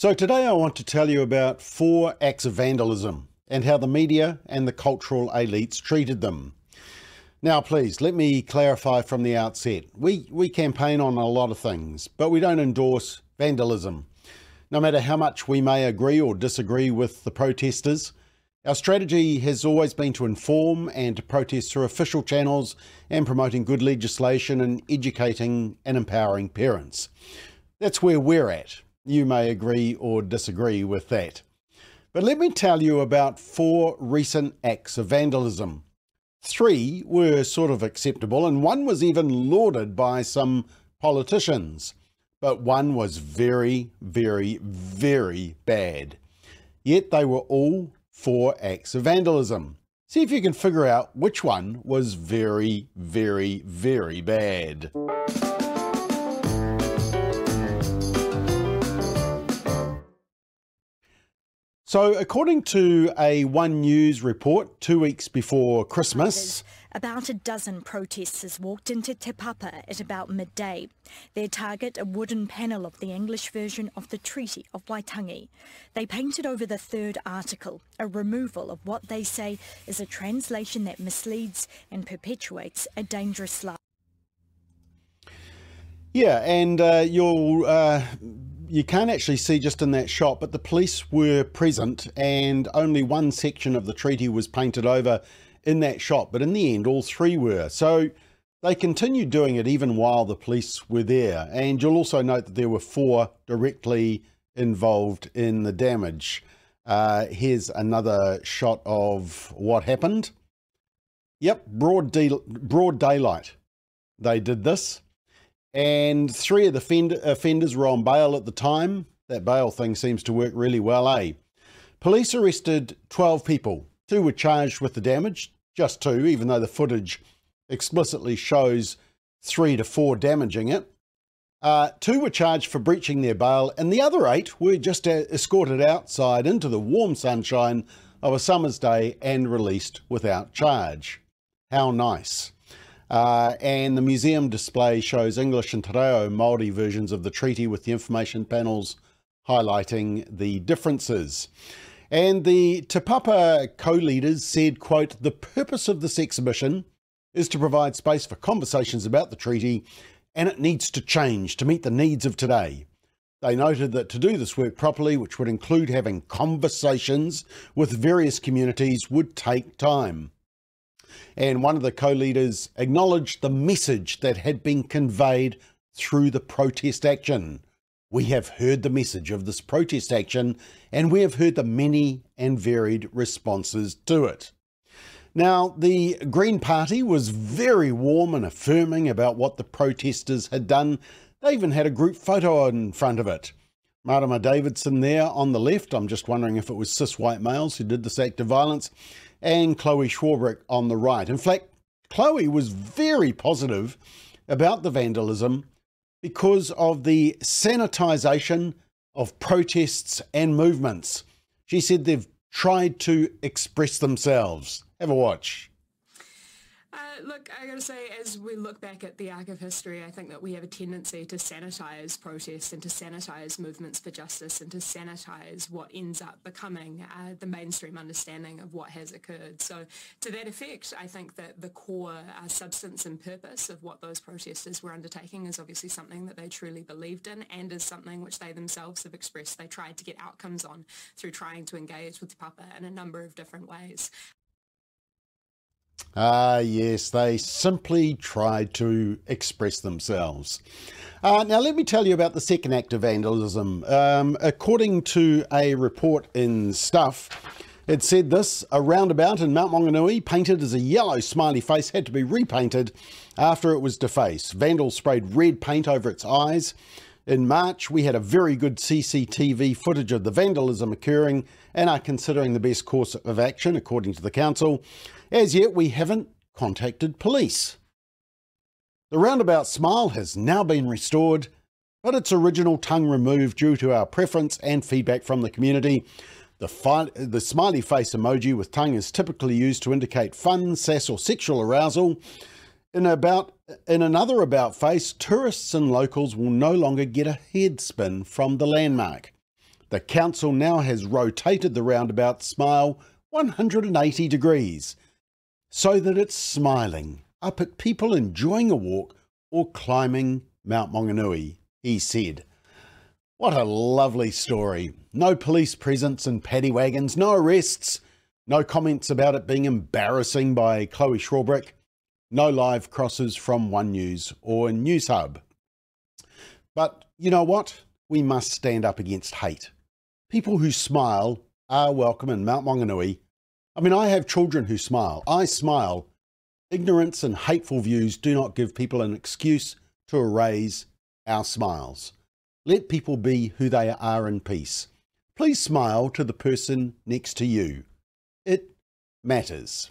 So today I want to tell you about 4 acts of vandalism and how the media and the cultural elites treated them. Now please, let me clarify from the outset. We campaign on a lot of things, but we don't endorse vandalism. No matter how much we may agree or disagree with the protesters, our strategy has always been to inform and to protest through official channels and promoting good legislation and educating and empowering parents. That's where we're at. You may agree or disagree with that. But let me tell you about 4 recent acts of vandalism. 3 were sort of acceptable and 1 was even lauded by some politicians. But 1 was very, very, very bad. Yet they were all 4 acts of vandalism. See if you can figure out which one was very, very, very bad. So according to a One News report 2 weeks before Christmas, about a dozen protesters walked into Te Papa at about midday. Their target, a wooden panel of the English version of the Treaty of Waitangi. They painted over the 3rd article, a removal of what they say is a translation that misleads and perpetuates a dangerous lie. Yeah, and you can't actually see just in that shot, but the police were present and only 1 section of the treaty was painted over in that shot. But in the end, all 3 were. So they continued doing it even while the police were there. And you'll also note that there were 4 directly involved in the damage. Here's another shot of what happened. Yep, broad daylight. They did this. And 3 of the offenders were on bail at the time. That bail thing seems to work really well, eh? Police arrested 12 people. 2 were charged with the damage, just 2, even though the footage explicitly shows 3 to 4 damaging it. 2 were charged for breaching their bail, and the other 8 were just escorted outside into the warm sunshine of a summer's day and released without charge. How nice. And the museum display shows English and Te Reo Māori versions of the treaty with the information panels highlighting the differences. And the Te Papa co-leaders said, quote, "The purpose of this exhibition is to provide space for conversations about the treaty, and it needs to change to meet the needs of today." They noted that to do this work properly, which would include having conversations with various communities, would take time. And one of the co-leaders acknowledged the message that had been conveyed through the protest action. "We have heard the message of this protest action, and we have heard the many and varied responses to it." Now, the Green Party was very warm and affirming about what the protesters had done. They even had a group photo in front of it. Marama Davidson there on the left, I'm just wondering if it was cis white males who did this act of violence, and Chloe Schwarbrick on the right. In fact, Chloe was very positive about the vandalism because of the sanitisation of protests and movements. She said they've tried to express themselves. Have a watch. Look, I gotta say, as we look back at the arc of history, I think that we have a tendency to sanitise protests and to sanitise movements for justice and to sanitise what ends up becoming the mainstream understanding of what has occurred. So to that effect, I think that the core substance and purpose of what those protesters were undertaking is obviously something that they truly believed in and is something which they themselves have expressed they tried to get outcomes on through trying to engage with Te Papa in a number of different ways. Yes, they simply tried to express themselves. Now, let me tell you about the second act of vandalism. According to a report in Stuff, it said this: a roundabout in Mount Maunganui, painted as a yellow smiley face, had to be repainted after it was defaced. Vandals sprayed red paint over its eyes. In March, we had a very good CCTV footage of the vandalism occurring and are considering the best course of action, according to the council. As yet, we haven't contacted police. The roundabout smile has now been restored, but its original tongue removed due to our preference and feedback from the community. The smiley face emoji with tongue is typically used to indicate fun, sass or sexual arousal. In another about face, tourists and locals will no longer get a head spin from the landmark. The council now has rotated the roundabout smile 180 degrees so that it's smiling up at people enjoying a walk or climbing Mount Maunganui, he said. What a lovely story. No police presence in paddy wagons, no arrests, no comments about it being embarrassing by Chloe Shawbrick, no live crosses from One News or News Hub. But you know what? We must stand up against hate. People who smile are welcome in Mount Maunganui. I mean, I have children who smile. I smile. Ignorance and hateful views do not give people an excuse to erase our smiles. Let people be who they are in peace. Please smile to the person next to you. It matters.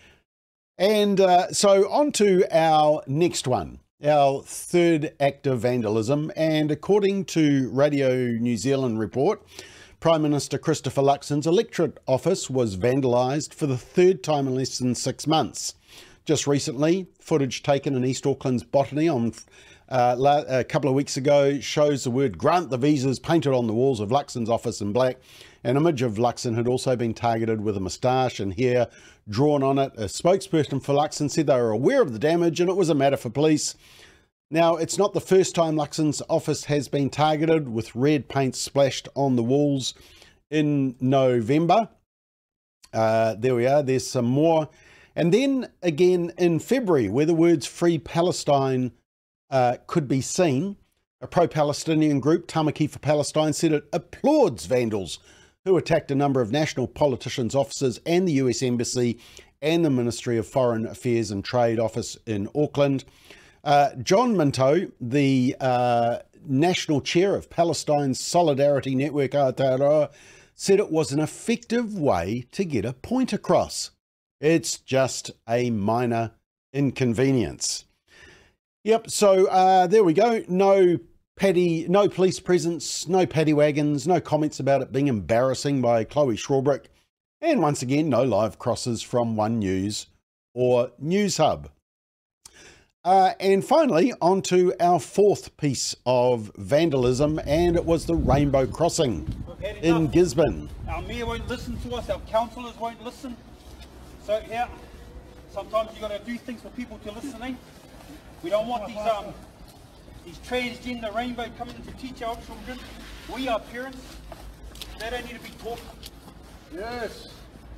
And so on to our next one, our third act of vandalism. And according to Radio New Zealand report, Prime Minister Christopher Luxon's electorate office was vandalised for the third time in less than 6 months. Just recently, footage taken in East Auckland's Botany on a couple of weeks ago shows the word "grant the visas" painted on the walls of Luxon's office in black. An image of Luxon had also been targeted with a moustache and hair drawn on it. A spokesperson for Luxon said they were aware of the damage and it was a matter for police. Now, it's not the first time Luxon's office has been targeted with red paint splashed on the walls in November. There we are, there's some more. And then again in February, where the words "Free Palestine" could be seen, a pro-Palestinian group, Tamaki for Palestine, said it applauds vandals who attacked a number of national politicians' offices and the US Embassy and the Ministry of Foreign Affairs and Trade office in Auckland. John Minto, the national chair of Palestine's Solidarity Network, Aotearoa, said it was an effective way to get a point across. It's just a minor inconvenience. Yep, so there we go. No police presence, no paddy wagons, no comments about it being embarrassing by Chloe Shawbrick, and once again, no live crosses from One News or News Hub. And finally, on to our fourth piece of vandalism, and it was the Rainbow Crossing in Gisborne. Our mayor won't listen to us, our councillors won't listen. So yeah, sometimes you've got to do things for people to listen, eh? We don't want these transgender rainbow coming to teach our children. We are parents. They don't need to be taught. Yes.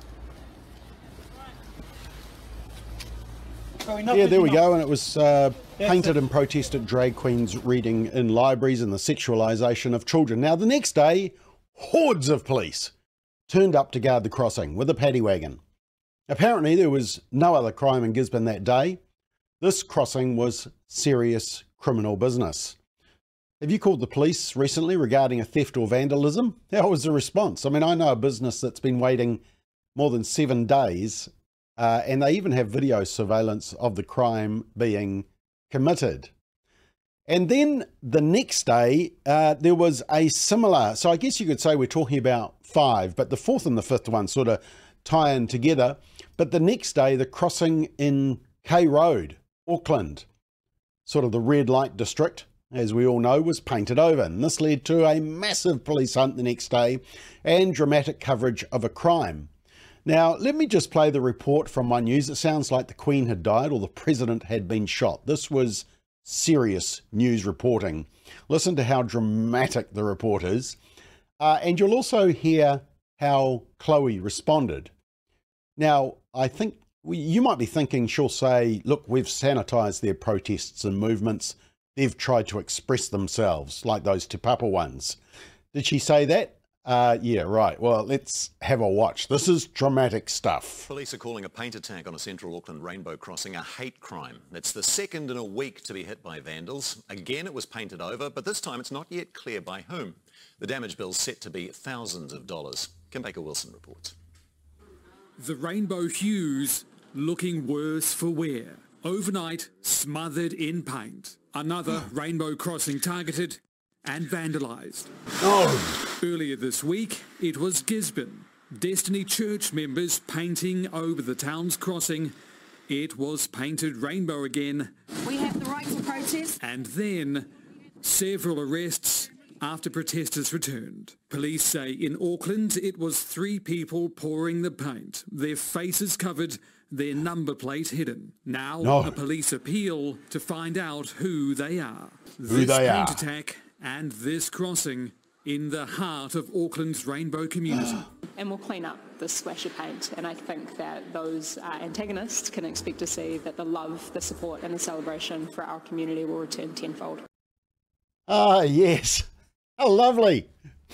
Yeah, there we go. And it was painted in protest at drag queens reading in libraries and the sexualisation of children. Now, the next day, hordes of police turned up to guard the crossing with a paddy wagon. Apparently, there was no other crime in Gisborne that day. This crossing was serious criminal business. Have you called the police recently regarding a theft or vandalism? How was the response? I mean, I know a business that's been waiting more than 7 days, and they even have video surveillance of the crime being committed. And then the next day, there was a similar, so I guess you could say we're talking about 5, but the fourth and the fifth one sort of tie in together. But the next day, the crossing in K Road, Auckland, sort of the red light district, as we all know, was painted over. And this led to a massive police hunt the next day and dramatic coverage of a crime. Now, let me just play the report from One News. It sounds like the Queen had died or the President had been shot. This was serious news reporting. Listen to how dramatic the report is. And you'll also hear how Chloe responded. Now, I think you might be thinking she'll say, look, we've sanitised their protests and movements. They've tried to express themselves like those Te Papa ones. Did she say that? Yeah, right. Well, let's have a watch. This is dramatic stuff. Police are calling a paint attack on a central Auckland rainbow crossing a hate crime. It's the second in a week to be hit by vandals. Again, it was painted over, but this time it's not yet clear by whom. The damage bill's set to be thousands of dollars. Kim Baker-Wilson reports. The rainbow hues looking worse for wear. Overnight, smothered in paint. Another rainbow crossing targeted and vandalised. Oh. Earlier this week, it was Gisborne. Destiny Church members painting over the town's crossing. It was painted rainbow again. We have the right to protest. And then several arrests after protesters returned. Police say in Auckland it was 3 people pouring the paint, their faces covered, their number plate hidden. Now a police appeal to find out who they are. This paint attack and this crossing in the heart of Auckland's rainbow community. And we'll clean up this splash of paint, and I think that those antagonists can expect to see that the love, the support and the celebration for our community will return tenfold. Ah, yes. Oh, lovely.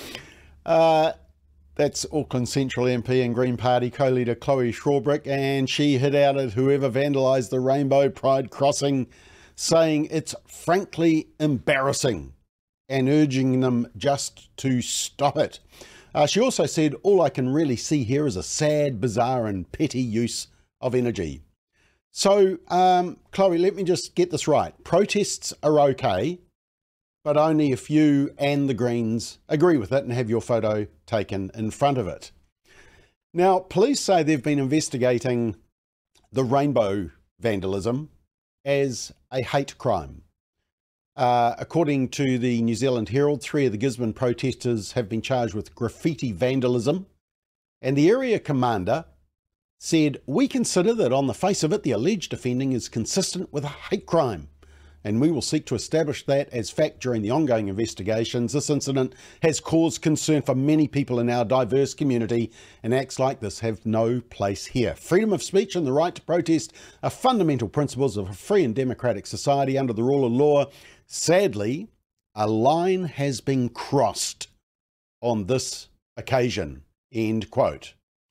That's Auckland Central MP and Green Party co-leader Chloe Shawbrick, and she hit out at whoever vandalised the Rainbow Pride crossing, saying it's frankly embarrassing and urging them just to stop it. She also said, all I can really see here is a sad, bizarre and petty use of energy. So, Chloe, let me just get this right. Protests are okay, but only if you and the Greens agree with it and have your photo taken in front of it. Now, police say they've been investigating the rainbow vandalism as a hate crime. According to the New Zealand Herald, 3 of the Gisborne protesters have been charged with graffiti vandalism, and the area commander said, "We consider that on the face of it, the alleged offending is consistent with a hate crime, and we will seek to establish that as fact during the ongoing investigations. This incident has caused concern for many people in our diverse community, and acts like this have no place here. Freedom of speech and the right to protest are fundamental principles of a free and democratic society under the rule of law. Sadly, a line has been crossed on this occasion," end quote.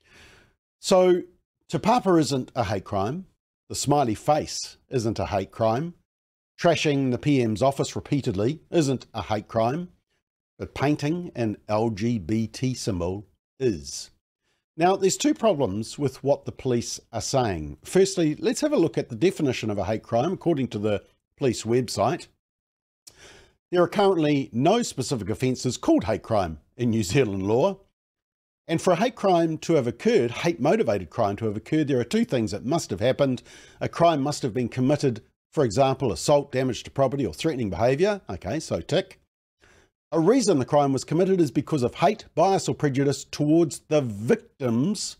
So, Te Papa isn't a hate crime. The smiley face isn't a hate crime. Trashing the PM's office repeatedly isn't a hate crime, but painting an LGBT symbol is. Now, there's 2 problems with what the police are saying. Firstly, let's have a look at the definition of a hate crime according to the police website. There are currently no specific offences called hate crime in New Zealand law. And for a hate crime to have occurred, hate-motivated crime to have occurred, there are 2 things that must have happened. A crime must have been committed, for example, assault, damage to property or threatening behaviour. Okay, so tick. A reason the crime was committed is because of hate, bias or prejudice towards the victims,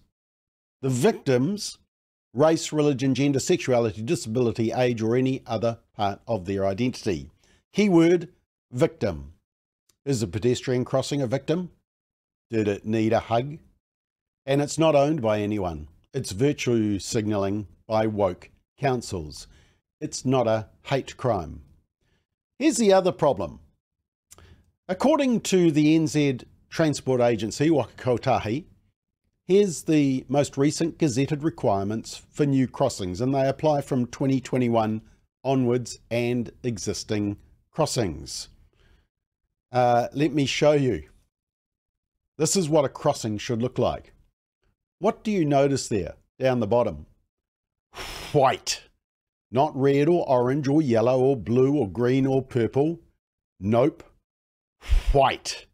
race, religion, gender, sexuality, disability, age or any other part of their identity. Keyword, victim. Is a pedestrian crossing a victim? Did it need a hug? And it's not owned by anyone. It's virtue signalling by woke councils. It's not a hate crime. Here's the other problem. According to the NZ Transport Agency, Waka Kotahi, here's the most recent gazetted requirements for new crossings, and they apply from 2021 onwards and existing crossings. Let me show you. This is what a crossing should look like. What do you notice there down the bottom? White. Not red or orange or yellow or blue or green or purple. Nope. White.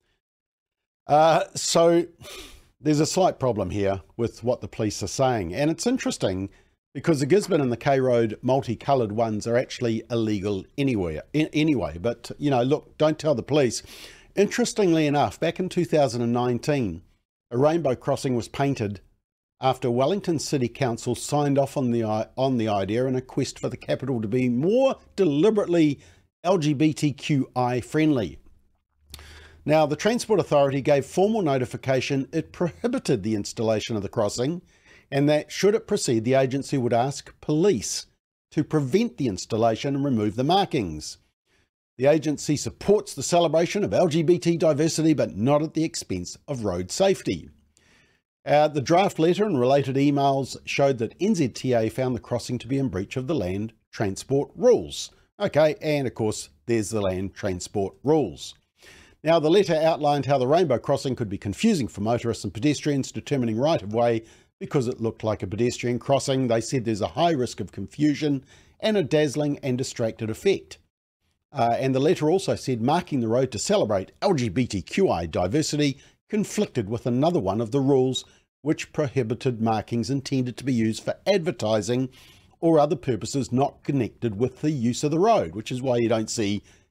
So there's a slight problem here with what the police are saying. And it's interesting because the Gisborne and the K Road multicoloured ones are actually illegal anyway. But, you know, look, don't tell the police. Interestingly enough, back in 2019, a rainbow crossing was painted after Wellington City Council signed off on the idea in a quest for the capital to be more deliberately LGBTQI friendly. Now, the Transport Authority gave formal notification it prohibited the installation of the crossing, and that should it proceed, the agency would ask police to prevent the installation and remove the markings. The agency supports the celebration of LGBT diversity, but not at the expense of road safety. The draft letter and related emails showed that NZTA found the crossing to be in breach of the land transport rules. Okay, and of course, there's the land transport rules. Now, the letter outlined how the rainbow crossing could be confusing for motorists and pedestrians determining right of way because it looked like a pedestrian crossing. They said there's a high risk of confusion and a dazzling and distracted effect. And the letter also said marking the road to celebrate LGBTQI diversity conflicted with another one of the rules which prohibited markings intended to be used for advertising or other purposes not connected with the use of the road, which is why you don't see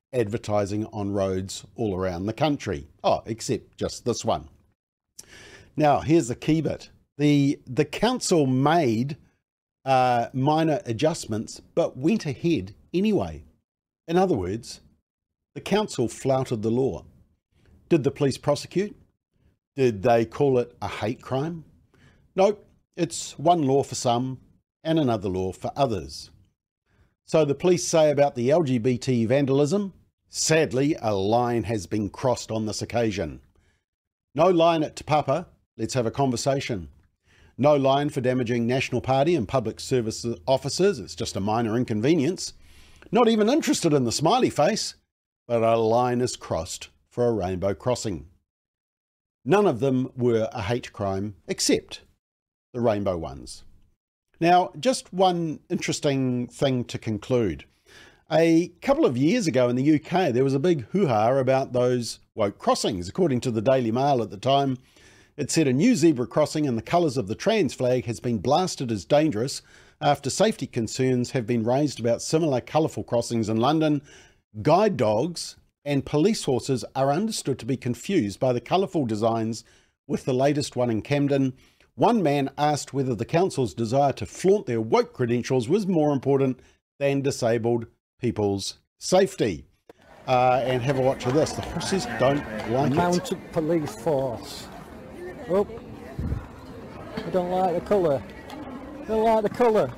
advertising on roads all around the country. Oh, except just this one. Now, here's the key bit. The council made minor adjustments, but went ahead anyway. In other words, the council flouted the law. Did the police prosecute? Did they call it a hate crime? Nope, it's one law for some and another law for others. So the police say about the LGBT vandalism, sadly, a line has been crossed on this occasion. No line at Te Papa, let's have a conversation. No line for damaging National Party and public service officers, it's just a minor inconvenience. Not even interested in the smiley face, but a line is crossed for a rainbow crossing. None of them were a hate crime, except the rainbow ones. Now, just one interesting thing to conclude. A couple of years ago in the UK, there was a big hoo-ha about those woke crossings. According to the Daily Mail at the time, it said a new zebra crossing in the colours of the trans flag has been blasted as dangerous after safety concerns have been raised about similar colourful crossings in London. Guide dogs and police horses are understood to be confused by the colourful designs with the latest one in Camden. One man asked whether the council's desire to flaunt their woke credentials was more important than disabled people's safety. And have a watch of this. The horses don't like it. Mounted police force. Oh, I don't like the colour. Don't like the colour.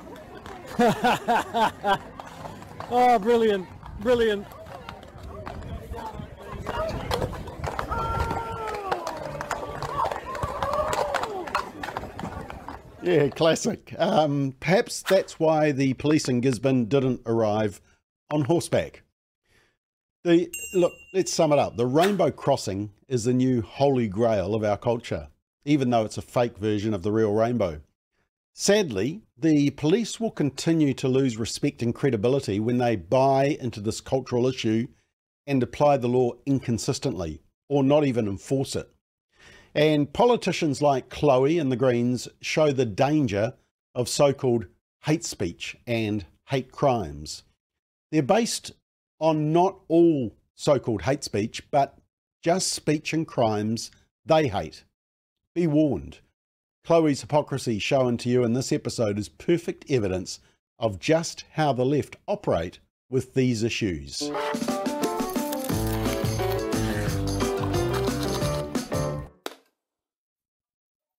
Oh, brilliant, brilliant. Yeah, classic. Perhaps that's why the police in Gisborne didn't arrive on horseback. Look, let's sum it up. The rainbow crossing is the new holy grail of our culture, even though it's a fake version of the real rainbow. Sadly, the police will continue to lose respect and credibility when they buy into this cultural issue and apply the law inconsistently, or not even enforce it. And politicians like Chloe and the Greens show the danger of so-called hate speech and hate crimes. They're based on not all so-called hate speech, but just speech and crimes they hate. Be warned. Chloe's hypocrisy shown to you in this episode is perfect evidence of just how the left operate with these issues.